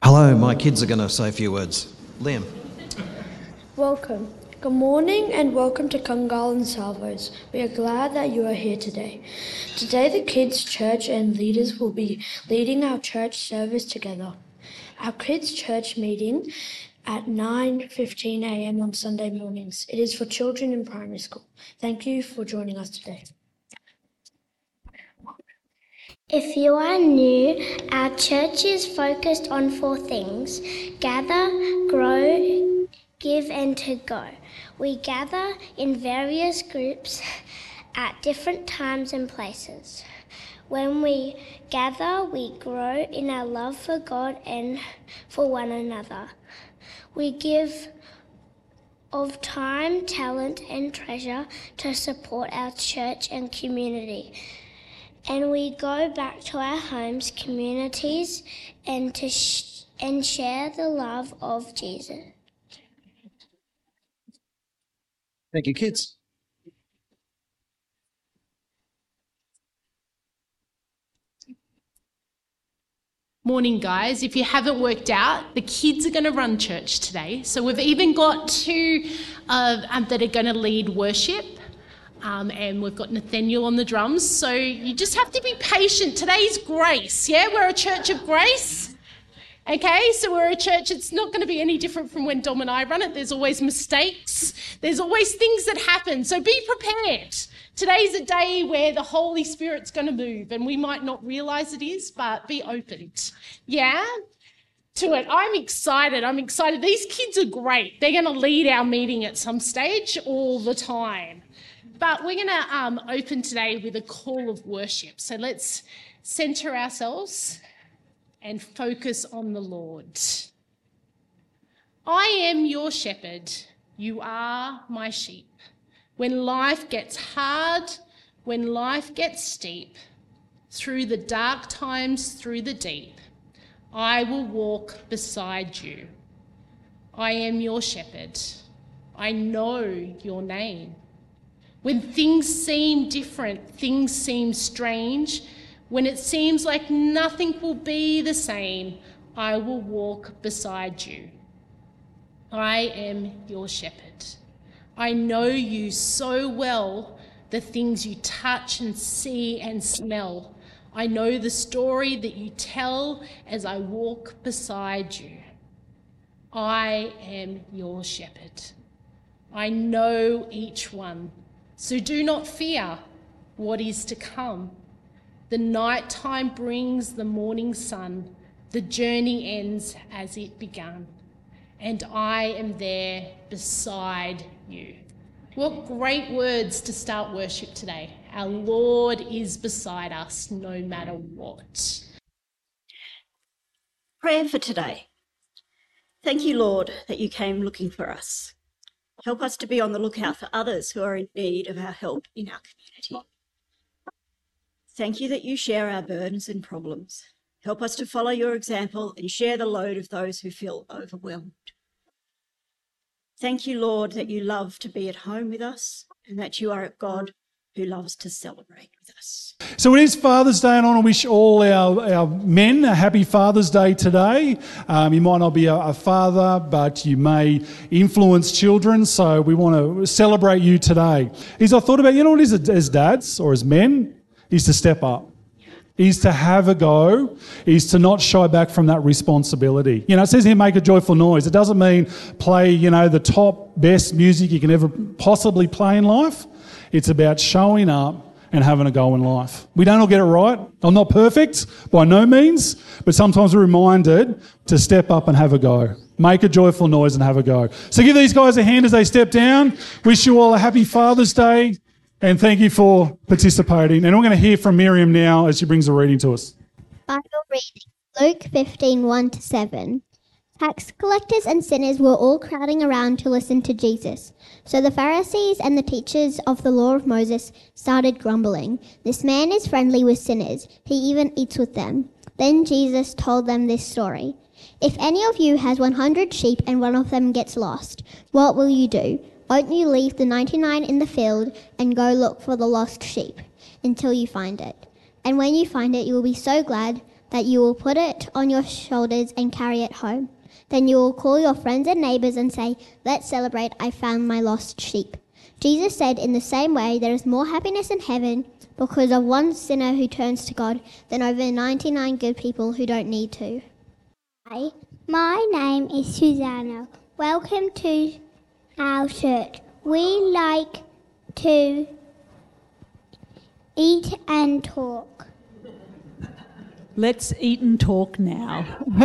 Hello, my kids are going to say a few words. Liam. Welcome. Good morning and welcome to Kungal and Salvos. We are glad that you are here today. Today the kids' church and leaders will be leading our church service together. Our kids' church meeting at 9:15 a.m. on Sunday mornings. It is for children in primary school. Thank you for joining us today. If you are new, our church is focused on 4 things: gather, grow, give and to go. We gather in various groups at different times and places. When we gather, we grow in our love for God and for one another. We give of time, talent and treasure to support our church and community. And we go back to our homes, communities, and share the love of Jesus. Thank you, kids. Morning, guys. If you haven't worked out, the kids are going to run church today. So we've even got 2 that are going to lead worship. And we've got Nathaniel on the drums. So you just have to be patient. Today's grace, yeah? We're a church of grace. Okay, so we're a church, it's not going to be any different from when Dom and I run it. There's always mistakes. There's always things that happen. So be prepared. Today's a day where the Holy Spirit's going to move, and we might not realise it is, but be open. Yeah? To it. I'm excited. These kids are great. They're going to lead our meeting at some stage all the time. But we're going to open today with a call of worship. So let's centre ourselves and focus on the Lord. I am your shepherd. You are my sheep. When life gets hard, when life gets steep, through the dark times, through the deep, I will walk beside you. I am your shepherd. I know your name. When things seem different, things seem strange, when it seems like nothing will be the same, I will walk beside you. I am your shepherd. I know you so well, the things you touch and see and smell. I know the story that you tell as I walk beside you. I am your shepherd. I know each one. So do not fear what is to come. The night time brings the morning sun. The journey ends as it began. And I am there beside you. What great words to start worship today. Our Lord is beside us no matter what. Prayer for today. Thank you, Lord, that you came looking for us. Help us to be on the lookout for others who are in need of our help in our community. Thank you that you share our burdens and problems. Help us to follow your example and share the load of those who feel overwhelmed. Thank you, Lord, that you love to be at home with us and that you are a God who loves to celebrate with us. So it is Father's Day, and I want to wish all our men a happy Father's Day today. You might not be a father, but you may influence children, so we want to celebrate you today. I thought about, what it is as dads or as men, is to step up. Is to have a go, is to not shy back from that responsibility. It says here, make a joyful noise. It doesn't mean play, the top, best music you can ever possibly play in life. It's about showing up and having a go in life. We don't all get it right. I'm not perfect, by no means, but sometimes we're reminded to step up and have a go. Make a joyful noise and have a go. So give these guys a hand as they step down. Wish you all a happy Father's Day. And thank you for participating. And we're going to hear from Miriam now as she brings a reading to us. Bible reading, Luke 15, 1-7. Tax collectors and sinners were all crowding around to listen to Jesus. So the Pharisees and the teachers of the law of Moses started grumbling. This man is friendly with sinners. He even eats with them. Then Jesus told them this story. If any of you has 100 sheep and one of them gets lost, what will you do? Won't you leave the 99 in the field and go look for the lost sheep until you find it? And when you find it, you will be so glad that you will put it on your shoulders and carry it home. Then you will call your friends and neighbors and say, 'Let's celebrate, I found my lost sheep.'" Jesus said, "In the same way, there is more happiness in heaven because of one sinner who turns to God than over 99 good people who don't need to." Hi, my name is Susanna. Welcome to our church. We like to eat and talk. Let's eat and talk now.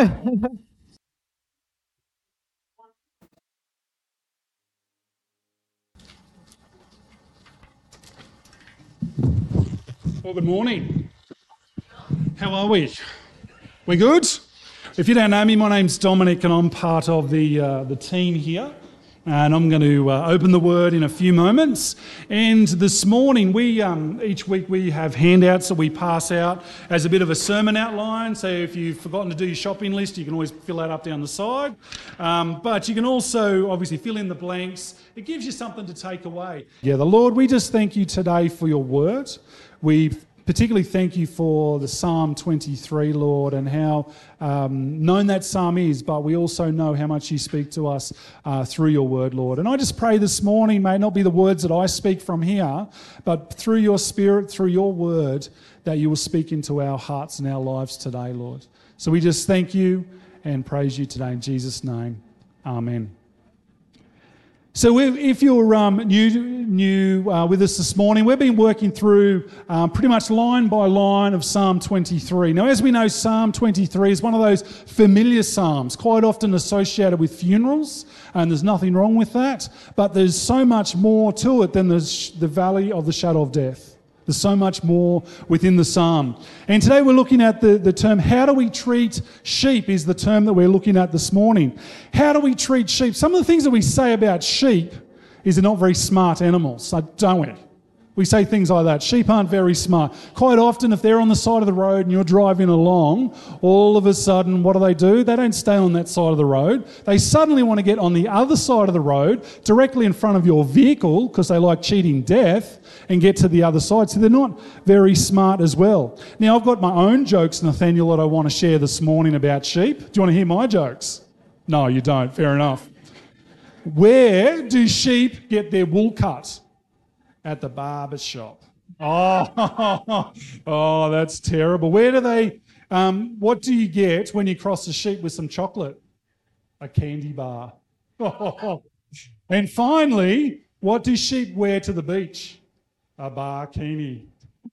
Well, good morning. How are we? We good? If you don't know me, my name's Dominic and I'm part of the team here. And I'm going to open the Word in a few moments. And this morning, each week we have handouts that we pass out as a bit of a sermon outline. So if you've forgotten to do your shopping list, you can always fill that up down the side. But you can also obviously fill in the blanks. It gives you something to take away. Yeah, the Lord, we just thank you today for your Word. We particularly thank you for the Psalm 23, Lord, and how known that psalm is, but we also know how much you speak to us through your word, Lord. And I just pray this morning, may it not be the words that I speak from here, but through your Spirit, through your word, that you will speak into our hearts and our lives today, Lord. So we just thank you and praise you today in Jesus' name. Amen. So if you're new with us this morning, we've been working through pretty much line by line of Psalm 23. Now, as we know, Psalm 23 is one of those familiar psalms, quite often associated with funerals, and there's nothing wrong with that, but there's so much more to it than the valley of the shadow of death. There's so much more within the psalm. And today we're looking at the term, how do we treat sheep is the term that we're looking at this morning. How do we treat sheep? Some of the things that we say about sheep is they're not very smart animals, don't we? We say things like that. Sheep aren't very smart. Quite often, if they're on the side of the road and you're driving along, all of a sudden, what do? They don't stay on that side of the road. They suddenly want to get on the other side of the road, directly in front of your vehicle, because they like cheating death, and get to the other side. So they're not very smart as well. Now, I've got my own jokes, Nathaniel, that I want to share this morning about sheep. Do you want to hear my jokes? No, you don't. Fair enough. Where do sheep get their wool cut? At the barber shop. Oh, that's terrible. Where do they, what do you get when you cross the sheep with some chocolate? A candy bar. And finally, what do sheep wear to the beach? A barkini.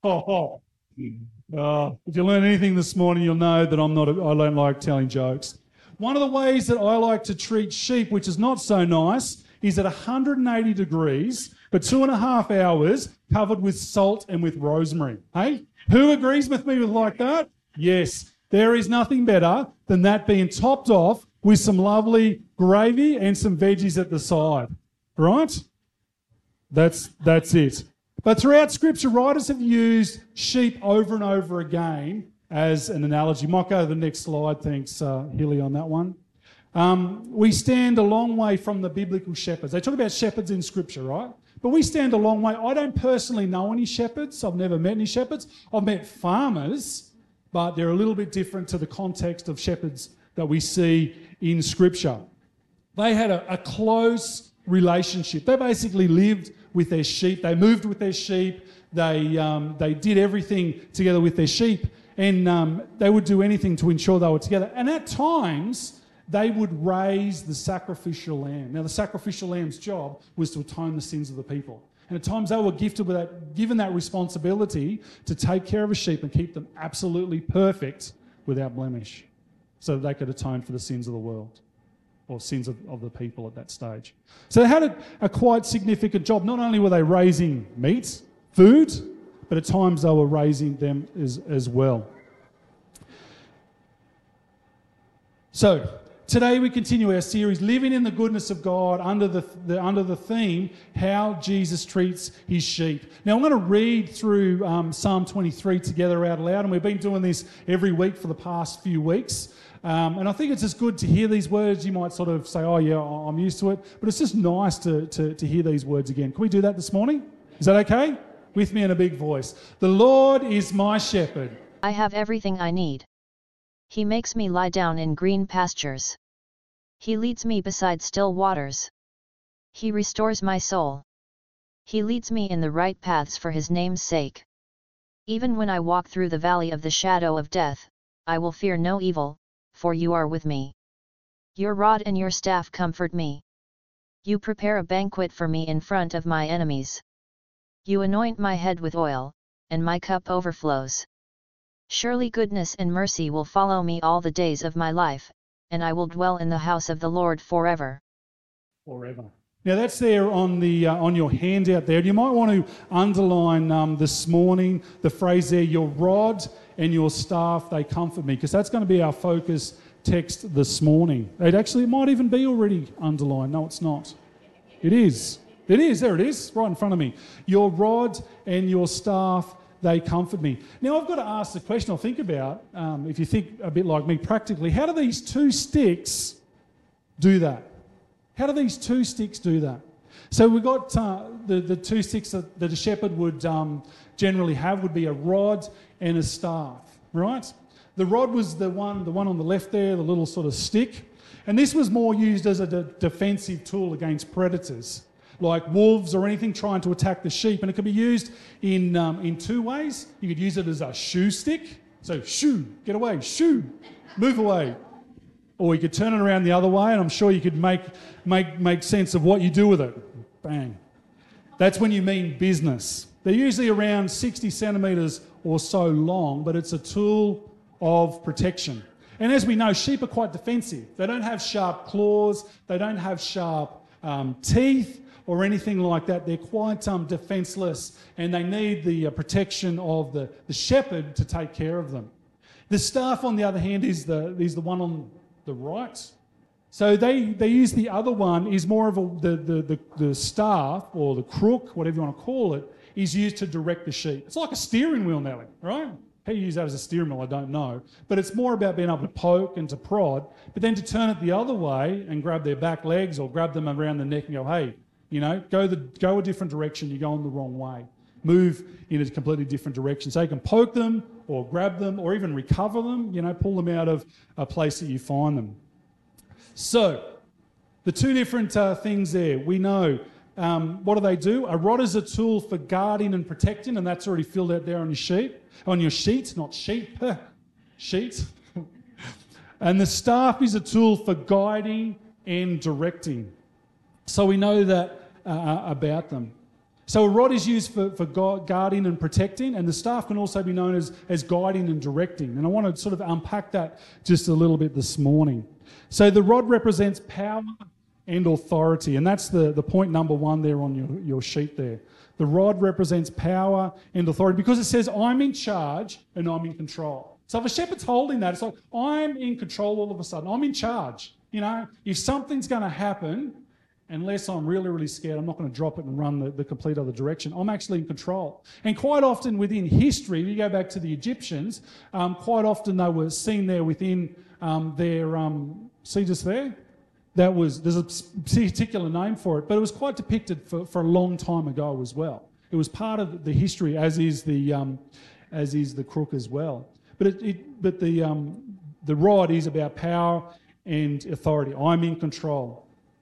If you learn anything this morning, you'll know that I don't like telling jokes. One of the ways that I like to treat sheep, which is not so nice, is at 180 degrees for 2.5 hours, covered with salt and with rosemary. Hey? Who agrees with me with like that? Yes. There is nothing better than that being topped off with some lovely gravy and some veggies at the side. Right? That's it. But throughout Scripture, writers have used sheep over and over again as an analogy. Might go to the next slide. Thanks, Hilly, on that one. We stand a long way from the biblical shepherds. They talk about shepherds in Scripture, right? But we stand a long way. I don't personally know any shepherds. I've never met any shepherds. I've met farmers, but they're a little bit different to the context of shepherds that we see in Scripture. They had a close relationship. They basically lived with their sheep. They moved with their sheep. They did everything together with their sheep, and they would do anything to ensure they were together. And at times, they would raise the sacrificial lamb. Now, the sacrificial lamb's job was to atone the sins of the people. And at times they were given that responsibility to take care of a sheep and keep them absolutely perfect without blemish, so that they could atone for the sins of the world, or sins of the people at that stage. So they had a quite significant job. Not only were they raising meat, food, but at times they were raising them as well. So, today we continue our series, Living in the Goodness of God, under the theme, How Jesus Treats His Sheep. Now I'm going to read through Psalm 23 together out loud, and we've been doing this every week for the past few weeks. And I think it's just good to hear these words. You might sort of say, oh yeah, I'm used to it, but it's just nice to hear these words again. Can we do that this morning? Is that okay? With me in a big voice. The Lord is my shepherd. I have everything I need. He makes me lie down in green pastures. He leads me beside still waters. He restores my soul. He leads me in the right paths for his name's sake. Even when I walk through the valley of the shadow of death, I will fear no evil, for you are with me. Your rod and your staff comfort me. You prepare a banquet for me in front of my enemies. You anoint my head with oil, and my cup overflows. Surely goodness and mercy will follow me all the days of my life, and I will dwell in the house of the Lord forever. Forever. Now that's there on your handout there. You might want to underline this morning the phrase there, your rod and your staff, they comfort me, because that's going to be our focus text this morning. It might even be already underlined. No, it's not. It is. It is. There it is, right in front of me. Your rod and your staff, they comfort me. Now, I've got to ask the question, I'll think about, if you think a bit like me practically, how do these two sticks do that? How do these two sticks do that? So we've got the two sticks that a shepherd would generally have would be a rod and a staff, right? The rod was the one on the left there, the little sort of stick. And this was more used as a defensive tool against predators, like wolves or anything trying to attack the sheep. And it could be used in two ways. You could use it as a shoo stick. So shoo, get away, shoo, move away. Or you could turn it around the other way, and I'm sure you could make sense of what you do with it. Bang. That's when you mean business. They're usually around 60 centimetres or so long, but it's a tool of protection. And as we know, sheep are quite defensive. They don't have sharp claws, they don't have sharp teeth or anything like that. They're quite defenceless, and they need the protection of the shepherd to take care of them. The staff, on the other hand, is the one on the right. So they use the other one, is more of the staff, or the crook, whatever you want to call it, is used to direct the sheep. It's like a steering wheel, Nelly, right? How you use that as a steering wheel, I don't know. But it's more about being able to poke and to prod, but then to turn it the other way and grab their back legs or grab them around the neck and go, hey, go a different direction, you're going the wrong way. Move in a completely different direction. So you can poke them or grab them or even recover them, pull them out of a place that you find them. So the two different things there, we know. What do? A rod is a tool for guarding and protecting, and that's already filled out there on your sheet, not sheep, sheet. And the staff is a tool for guiding and directing. So we know that about them. So a rod is used for guarding and protecting, and the staff can also be known as guiding and directing. And I want to sort of unpack that just a little bit this morning. So the rod represents power and authority, and that's the point number one there on your sheet there. The rod represents power and authority because it says, I'm in charge and I'm in control. So if a shepherd's holding that, it's like, I'm in control all of a sudden. I'm in charge. If something's going to happen, unless I'm really, really scared, I'm not going to drop it and run the complete other direction. I'm actually in control. And quite often within history, if you go back to the Egyptians, quite often they were seen there within their, see just there? There's a particular name for it, but it was quite depicted for a long time ago as well. It was part of the history, as is the crook as well. But the rod is about power and authority. I'm in control.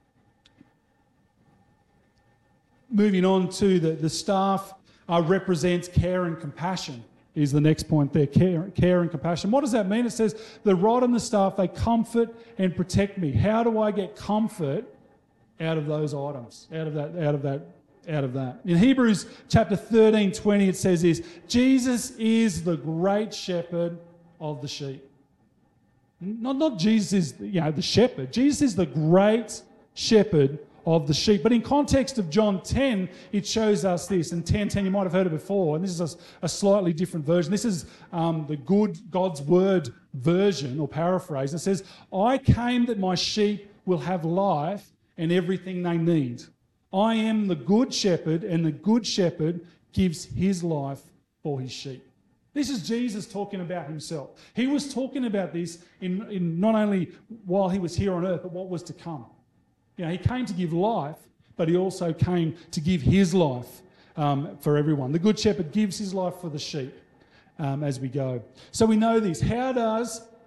Moving on to the staff represents care and compassion, is the next point there, care and compassion. What does that mean? It says, the rod and the staff, they comfort and protect me. How do I get comfort out of those items, out of that? In Hebrews chapter 13:20, it says this, Jesus is the great shepherd of the sheep. Not Jesus is the shepherd. Jesus is the great shepherd of the sheep. But in context of John 10, it shows us this. In 10:10, you might have heard it before, and this is a slightly different version. This is the good God's Word version, or paraphrase. It says, I came that my sheep will have life and everything they need. I am the good shepherd, and the good shepherd gives his life for his sheep. This is Jesus talking about himself. He was talking about this in not only while he was here on earth, but what was to come. He came to give life, but he also came to give his life for everyone. The Good Shepherd gives his life for the sheep as we go. So we know this. How does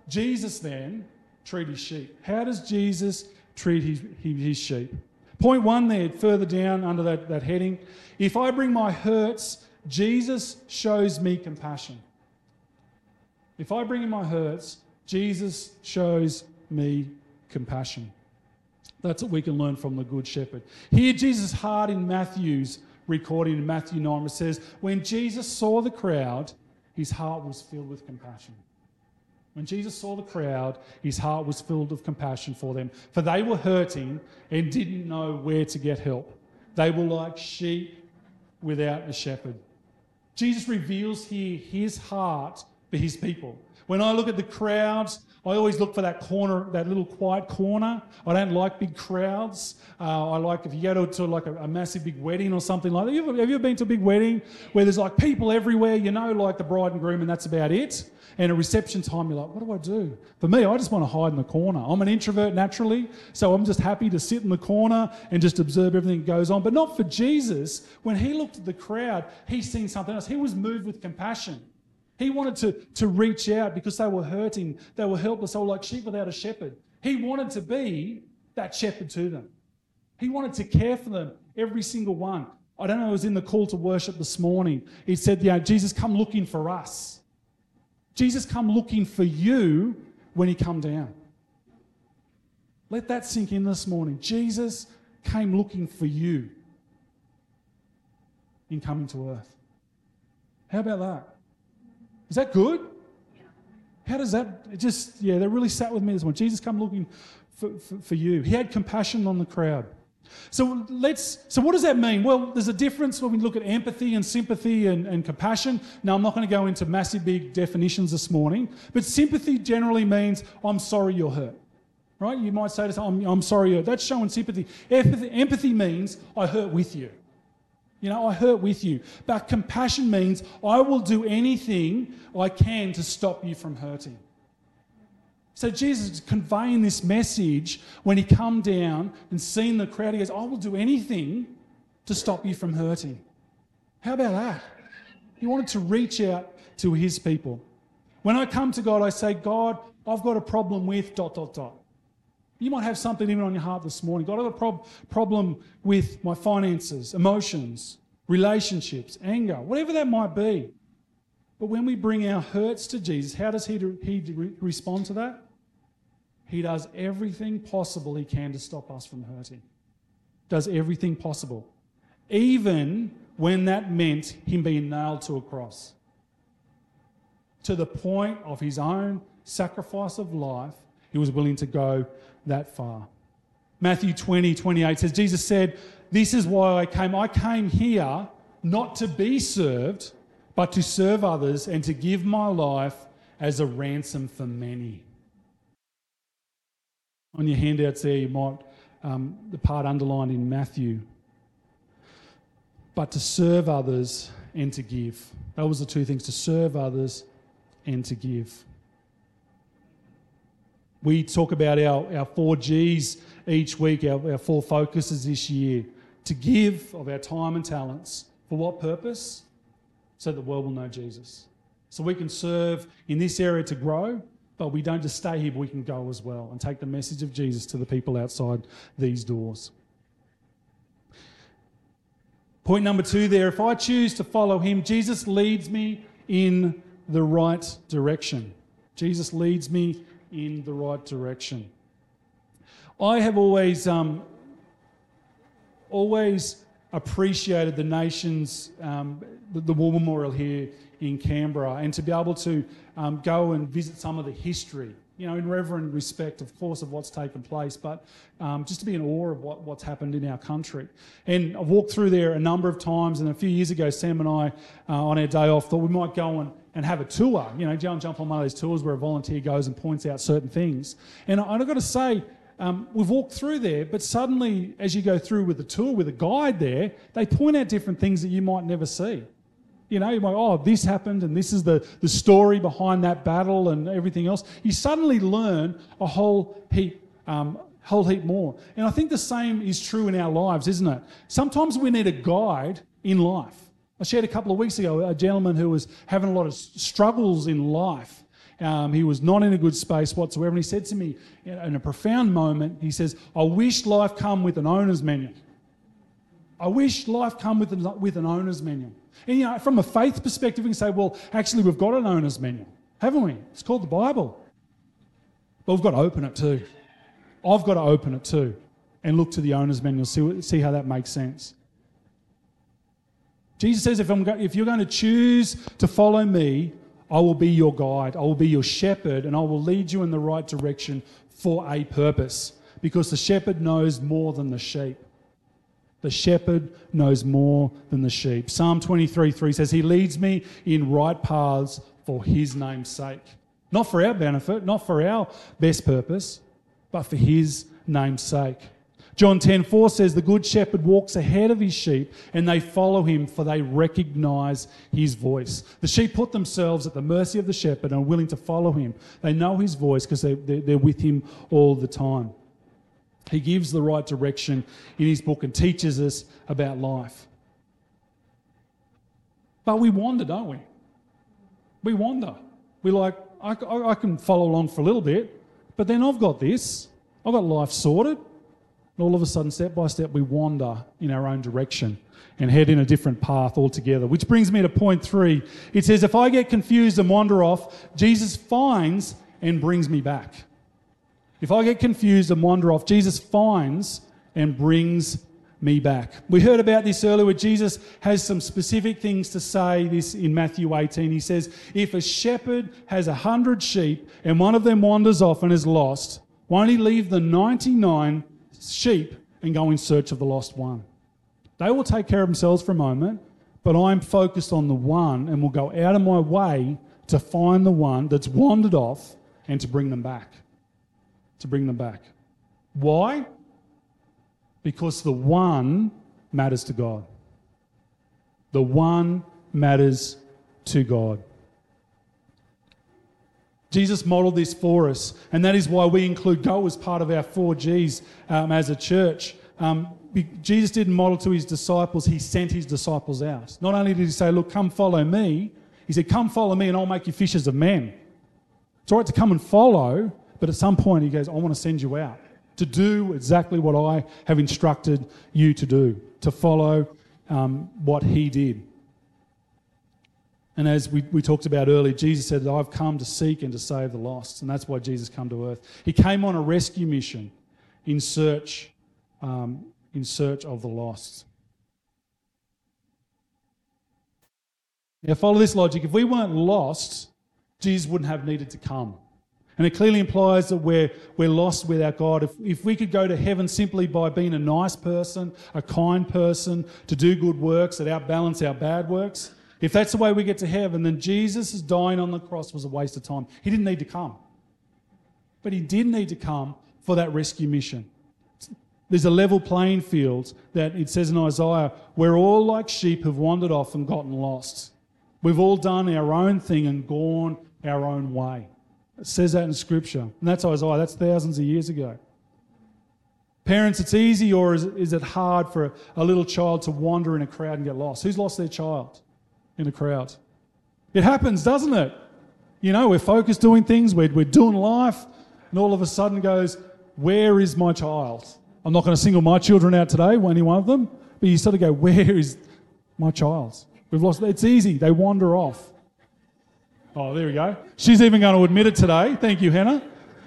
Jesus then treat his sheep? How does Jesus treat his sheep? Point 1 there, further down under that heading. If I bring my hurts, Jesus shows me compassion. If I bring in my hurts, Jesus shows me compassion. That's what we can learn from the Good Shepherd. Here, Jesus' heart in Matthew's recording in Matthew 9, it says, when Jesus saw the crowd, his heart was filled with compassion. When Jesus saw the crowd, his heart was filled with compassion for them, for they were hurting and didn't know where to get help. They were like sheep without a shepherd. Jesus reveals here his heart for his people. When I look at the crowds, I always look for that corner, that little quiet corner. I don't like big crowds. I like if you go to like a massive big wedding or something like that. Have you ever been to a big wedding where there's like people everywhere, like the bride and groom, and that's about it? And a reception time, you're like, what do? For me, I just want to hide in the corner. I'm an introvert naturally, so I'm just happy to sit in the corner and just observe everything that goes on. But not for Jesus. When he looked at the crowd, he's seen something else. He was moved with compassion. He wanted to reach out because they were hurting. They were helpless. They were like sheep without a shepherd. He wanted to be that shepherd to them. He wanted to care for them, every single one. I don't know, it was in the call to worship this morning. He said, Jesus, come looking for us. Jesus come looking for you when he come down. Let that sink in this morning. Jesus came looking for you in coming to earth. How about that? Is that good? How does that, that really sat with me this morning. Jesus come looking for you. He had compassion on the crowd. So what does that mean? Well, there's a difference when we look at empathy and sympathy and compassion. Now, I'm not going to go into massive big definitions this morning, but sympathy generally means, I'm sorry you're hurt. Right? You might say to someone, I'm sorry you're hurt. That's showing sympathy. Empathy means, I hurt with you. I hurt with you. But compassion means, I will do anything I can to stop you from hurting. So Jesus is conveying this message when he come down and seen the crowd. He goes, I will do anything to stop you from hurting. How about that? He wanted to reach out to his people. When I come to God, I say, God, I've got a problem with ... You might have something even on your heart this morning. God, I have a problem with my finances, emotions, relationships, anger, whatever that might be. But when we bring our hurts to Jesus, how does he respond to that? He does everything possible he can to stop us from hurting. Does everything possible. Even when that meant him being nailed to a cross. To the point of his own sacrifice of life, he was willing to go that far. Matthew 20:28 says, Jesus said, this is why I came. I came here not to be served, but to serve others and to give my life as a ransom for many. On your handouts there, you might, the part underlined in Matthew, but to serve others and to give. That was the two things, to serve others and to give. We talk about our 4 Gs each week, our 4 focuses this year. To give of our time and talents. For what purpose? So the world will know Jesus. So we can serve in this area to grow, but we don't just stay here, but we can go as well and take the message of Jesus to the people outside these doors. Point number 2 there, if I choose to follow him, Jesus leads me in the right direction. Jesus leads me in the right direction. I have always appreciated the nation's, the War Memorial here in Canberra, and to be able to go and visit some of the history, in reverent respect, of course, of what's taken place, but just to be in awe of what's happened in our country. And I've walked through there a number of times, and a few years ago, Sam and I, on our day off, thought we might go and have a tour, go and jump on one of those tours where a volunteer goes and points out certain things. And I've got to say, we've walked through there, but suddenly, as you go through with the tour, with a guide there, they point out different things that you might never see. You're like, this happened, and this is the story behind that battle and everything else. You suddenly learn a whole heap more. And I think the same is true in our lives, isn't it? Sometimes we need a guide in life. I shared a couple of weeks ago a gentleman who was having a lot of struggles in life, He was not in a good space whatsoever. And he said to me in a profound moment, he says, I wish life come with an owner's manual. I wish life come with an owner's manual. And from a faith perspective, we can say, well, actually, we've got an owner's manual, haven't we? It's called the Bible. But we've got to open it too. I've got to open it too and look to the owner's manual, see how that makes sense. Jesus says, if you're going to choose to follow me, I will be your guide, I will be your shepherd, and I will lead you in the right direction for a purpose, because the shepherd knows more than the sheep. The shepherd knows more than the sheep. Psalm 23:3 says, he leads me in right paths for his name's sake. Not for our benefit, not for our best purpose, but for his name's sake. John 10:4 says, the good shepherd walks ahead of his sheep and they follow him, for they recognise his voice. The sheep put themselves at the mercy of the shepherd and are willing to follow him. They know his voice because they're with him all the time. He gives the right direction in his book and teaches us about life. But we wander, don't we? We wander. We're like, I can follow along for a little bit, but then I've got this. I've got life sorted. And all of a sudden, step by step, we wander in our own direction and head in a different path altogether. Which brings me to point 3. It says, if I get confused and wander off, Jesus finds and brings me back. If I get confused and wander off, Jesus finds and brings me back. We heard about this earlier where Jesus has some specific things to say this in Matthew 18. He says, if a shepherd has 100 sheep and one of them wanders off and is lost, won't he leave the 99 sheep and go in search of the lost one? They will take care of themselves for a moment, but I'm focused on the one and will go out of my way to find the one that's wandered off and to bring them back. Why? Because the one matters to God. The one matters to God. Jesus modelled this for us, and that is why we include Go as part of our 4Gs as a church. Jesus didn't model to his disciples, he sent his disciples out. Not only did he say, look, come follow me, he said, come follow me and I'll make you fishers of men. It's all right to come and follow, but at some point he goes, I want to send you out to do exactly what I have instructed you to do, to follow what he did. And as we talked about earlier, Jesus said that I've come to seek and to save the lost, and that's why Jesus came to earth. He came on a rescue mission in search of the lost. Now follow this logic. If we weren't lost, Jesus wouldn't have needed to come. And it clearly implies that we're lost without God. If we could go to heaven simply by being a nice person, a kind person, to do good works that outbalance our bad works, if that's the way we get to heaven, then Jesus' dying on the cross was a waste of time. He didn't need to come. But he did need to come for that rescue mission. There's a level playing field that it says in Isaiah, we're all like sheep who've wandered off and gotten lost. We've all done our own thing and gone our own way. It says that in Scripture. And that's Isaiah. That's thousands of years ago. Parents, it's easy or is it hard for a little child to wander in a crowd and get lost? Who's lost their child in a crowd? It happens, doesn't it? You know, we're focused doing things, we're doing life, and all of a sudden goes, where is my child? I'm not going to single my children out today, any one of them, but you sort of go, where is my child? We've lost. It's easy. They wander off. Oh, there we go. She's even going to admit it today. Thank you, Hannah.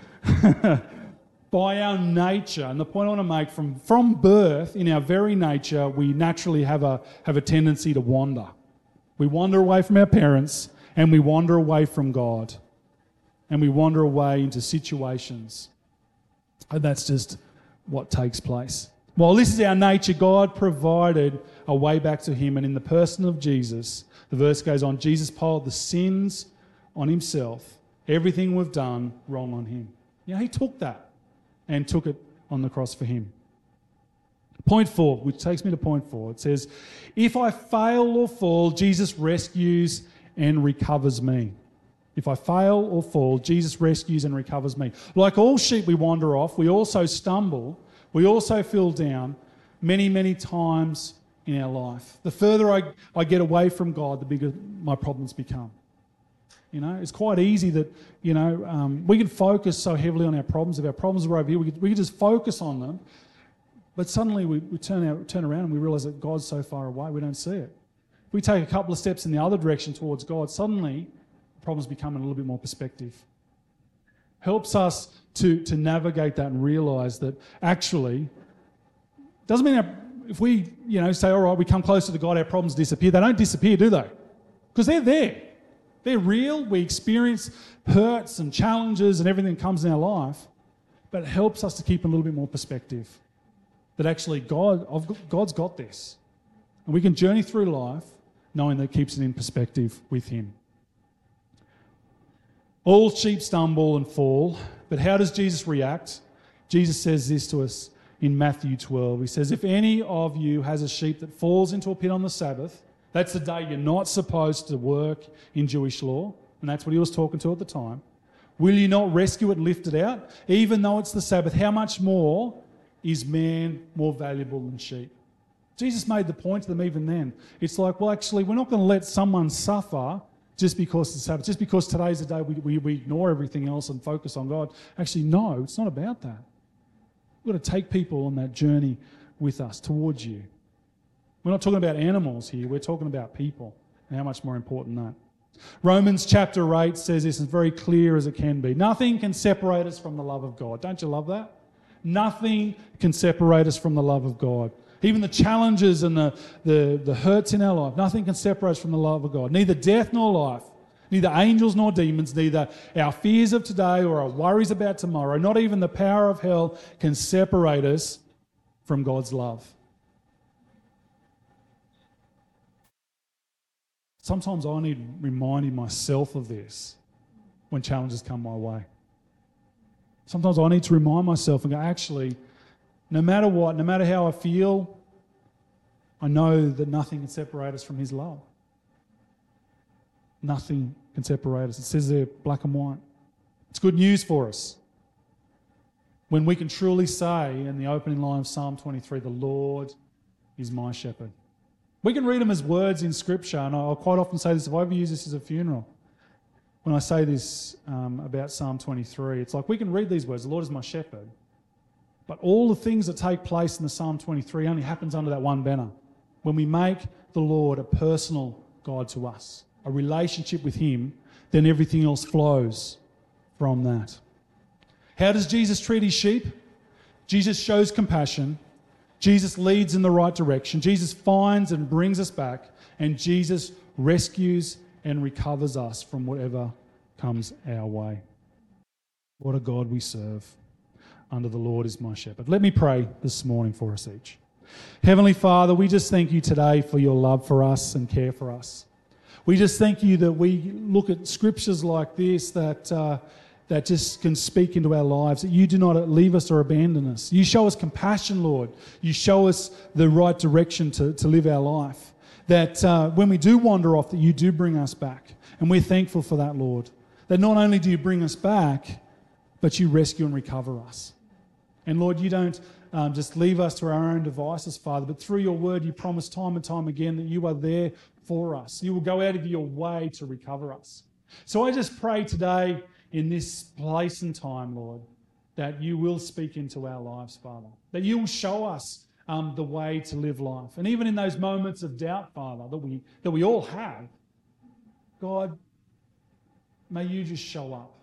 By our nature, and the point I want to make, from birth, in our very nature, we naturally have a tendency to wander. We wander away from our parents, and we wander away from God, and we wander away into situations. And that's just what takes place. While this is our nature, God provided a way back to him, and in the person of Jesus, the verse goes on, Jesus piled the sins on himself, everything we've done wrong on him. You know, he took that and took it on the cross for him. Point 4, which takes me to point 4, it says, if I fail or fall, Jesus rescues and recovers me. If I fail or fall, Jesus rescues and recovers me. Like all sheep, we wander off. We also stumble. We also feel down many, many times in our life. The further I get away from God, the bigger my problems become. You know, it's quite easy that, we can focus so heavily on our problems. If our problems are over here, we can just focus on them. But suddenly we turn around and we realise that God's so far away, we don't see it. If we take a couple of steps in the other direction towards God, suddenly the problems become in a little bit more perspective. Helps us to navigate that and realise that actually, doesn't mean that if we, say, all right, we come closer to God, our problems disappear. They don't disappear, do they? Because they're there. They're real. We experience hurts and challenges and everything that comes in our life, but it helps us to keep a little bit more perspective. That actually God's got this. And we can journey through life knowing that it keeps it in perspective with Him. All sheep stumble and fall, but how does Jesus react? Jesus says this to us in Matthew 12. He says, if any of you has a sheep that falls into a pit on the Sabbath, that's the day you're not supposed to work in Jewish law, and that's what he was talking to at the time. Will you not rescue it and lift it out? Even though it's the Sabbath, how much more is man more valuable than sheep? Jesus made the point to them even then. It's like, well, actually, we're not going to let someone suffer just because it's the Sabbath, just because today's the day we ignore everything else and focus on God. Actually, no, it's not about that. We've got to take people on that journey with us towards you. We're not talking about animals here, we're talking about people, and how much more important that. Romans chapter 8 says this, as very clear as it can be. Nothing can separate us from the love of God. Don't you love that? Nothing can separate us from the love of God. Even the challenges and the hurts in our life, nothing can separate us from the love of God. Neither death nor life, neither angels nor demons, neither our fears of today or our worries about tomorrow, not even the power of hell can separate us from God's love. Sometimes I need reminding myself of this when challenges come my way. Sometimes I need to remind myself and go, actually, no matter what, no matter how I feel, I know that nothing can separate us from His love. Nothing can separate us. It says there, black and white. It's good news for us. When we can truly say in the opening line of Psalm 23, the Lord is my shepherd. We can read them as words in Scripture, and I'll quite often say this if I ever use this as a funeral. When I say this about Psalm 23, it's like we can read these words, the Lord is my shepherd, but all the things that take place in the Psalm 23 only happens under that one banner. When we make the Lord a personal God to us, a relationship with Him, then everything else flows from that. How does Jesus treat His sheep? Jesus shows compassion. Jesus leads in the right direction. Jesus finds and brings us back. And Jesus rescues and recovers us from whatever comes our way. What a God we serve. Under the Lord is my shepherd. Let me pray this morning for us each. Heavenly Father, we just thank You today for Your love for us and care for us. We just thank You that we look at scriptures like this that just can speak into our lives, that You do not leave us or abandon us. You show us compassion, Lord. You show us the right direction to live our life. That when we do wander off, that You do bring us back. And we're thankful for that, Lord. That not only do You bring us back, but You rescue and recover us. And Lord, You don't just leave us to our own devices, Father, but through Your word, You promise time and time again that You are there for us. You will go out of Your way to recover us. So I just pray today in this place and time, Lord, that You will speak into our lives, Father, that You will show us the way to live life. And even in those moments of doubt, Father, that we all have, God, may You just show up,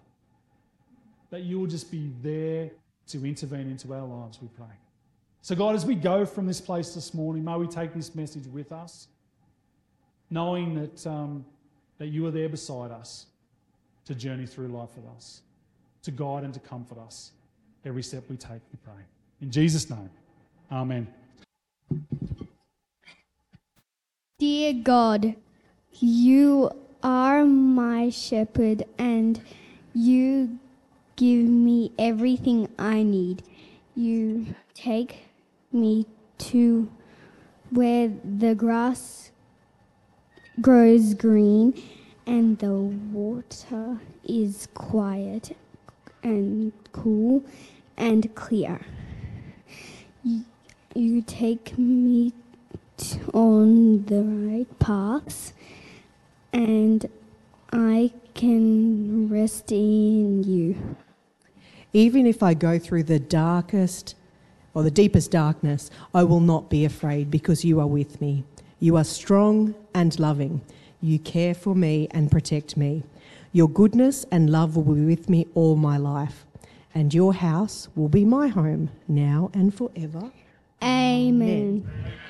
that You will just be there to intervene into our lives, we pray. So God, as we go from this place this morning, may we take this message with us, knowing that You are there beside us to journey through life with us, to guide and to comfort us every step we take, we pray. In Jesus' name, amen. Dear God, You are my shepherd and You give me everything I need. You take me to where the grass grows green and the water is quiet and cool and clear. You take me on the right paths and I can rest in you. Even if I go through the darkest or the deepest darkness, I will not be afraid because you are with me. You are strong and loving. You care for me and protect me. Your goodness and love will be with me all my life, and your house will be my home now and forever. Amen.